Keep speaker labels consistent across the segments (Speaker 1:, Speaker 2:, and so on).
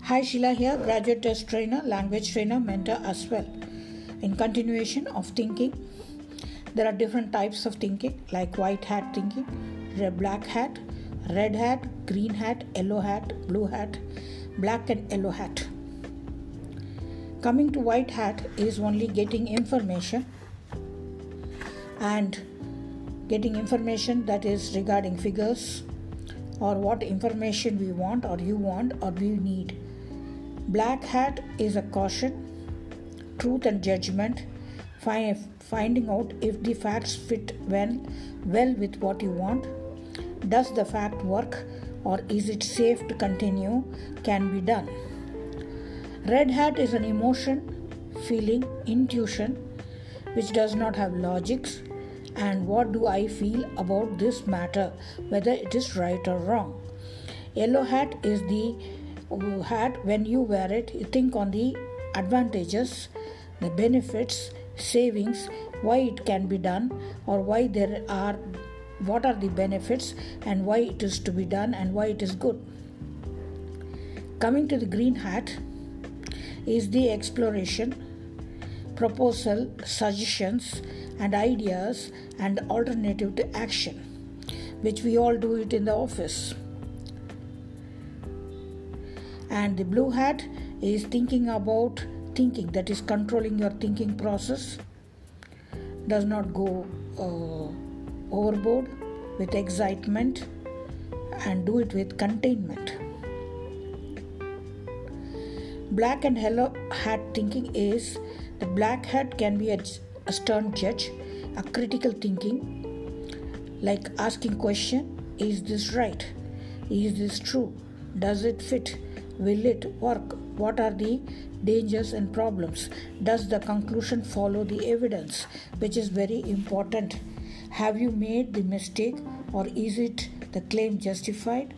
Speaker 1: Hi, Sheila here, graduate test trainer, language trainer, mentor as well. In continuation of thinking, there are different types of thinking like white hat thinking, black hat, red hat, green hat, yellow hat, blue hat, black and yellow hat. Coming to white hat is only getting information and getting information that is regarding figures or what information we want or you want or we need. Black hat is a caution, truth and judgment, finding out if the facts fit well with what you want. Does the fact work or is it safe to continue? Can be done. Red hat is an emotion, feeling, intuition which does not have logics and what do I feel about this matter, whether it is right or wrong. Yellow hat is the hat when you wear it, you think on the advantages, the benefits, savings, why it can be done or what are the benefits and why it is to be done and why it is good. Coming to the green hat is the exploration, proposal, suggestions and ideas and alternative to action, which we all do it in the office. And the blue hat is thinking, that is controlling your thinking process, does not go overboard with excitement and do it with containment. Black and yellow hat thinking is the black hat can be a stern judge, a critical thinking, like asking question, is this right? Is this true? Does it fit? Will it work? What are the dangers and problems? Does the conclusion follow the evidence? Which is very important. Have you made the mistake or is it the claim justified?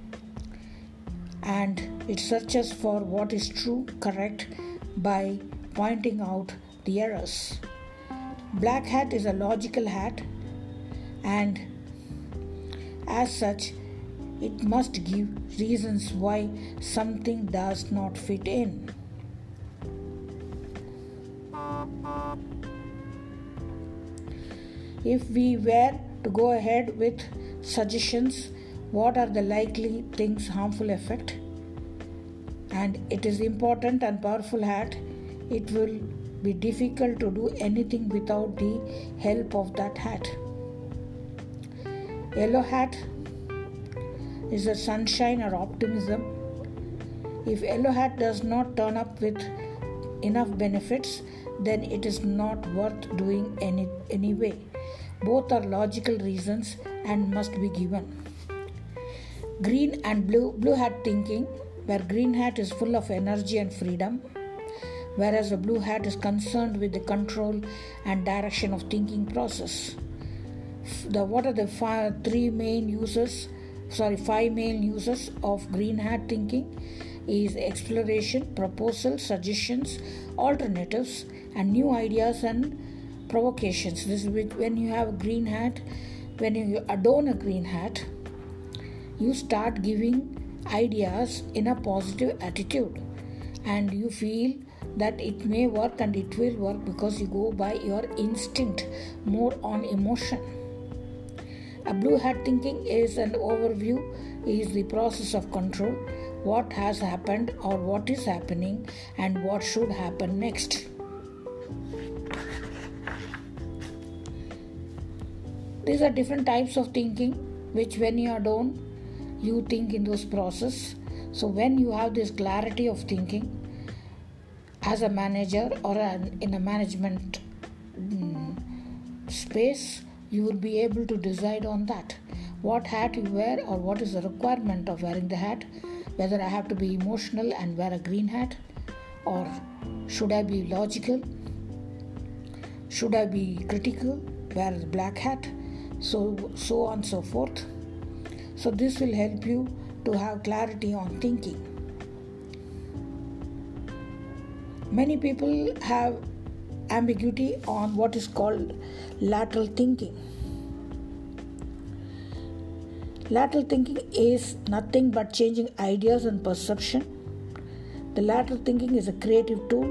Speaker 1: And it searches for what is true, correct by pointing out the errors. Black hat is a logical hat and as such it must give reasons why something does not fit in. If we were to go ahead with suggestions, what are the likely things, harmful effect? And it is important and powerful hat. It will be difficult to do anything without the help of that hat. Yellow hat is a sunshine or optimism. If yellow hat does not turn up with enough benefits, then it is not worth doing anyway. Both are logical reasons and must be given. Green and blue hat thinking, where green hat is full of energy and freedom, whereas a blue hat is concerned with the control and direction of thinking process. What are the five main uses of green hat thinking is exploration, proposal, suggestions, alternatives and new ideas and provocations. This is when you have a green hat, when you adorn a green hat, you start giving ideas in a positive attitude and you feel that it may work and it will work because you go by your instinct, more on emotion. A blue hat thinking is an overview, is the process of control, what has happened or what is happening and what should happen next. These are different types of thinking which when you are done, you think in those process. So when you have this clarity of thinking as a manager or in a management space, you will be able to decide on that. What hat you wear or what is the requirement of wearing the hat, whether I have to be emotional and wear a green hat or should I be logical, should I be critical, wear a black hat, so on and so forth. So this will help you to have clarity on thinking. Many people have ambiguity on what is called lateral thinking. Lateral thinking is nothing but changing ideas and perception The lateral thinking is a creative tool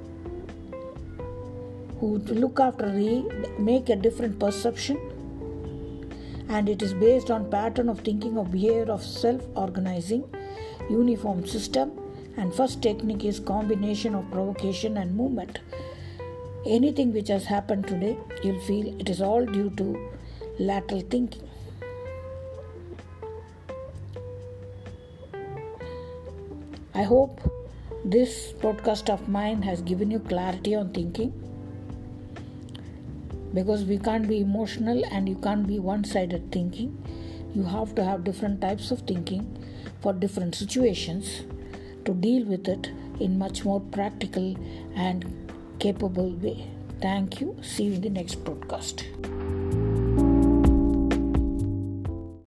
Speaker 1: who look after make a different perception, and it is based on pattern of thinking of behavior of self-organizing uniform system. And first technique is combination of provocation and movement. Anything which has happened today, you'll feel it is all due to lateral thinking. I hope this podcast of mine has given you clarity on thinking, because we can't be emotional and you can't be one-sided thinking. You have to have different types of thinking for different situations to deal with it in much more practical and capable way. Thank you. See you in the next podcast.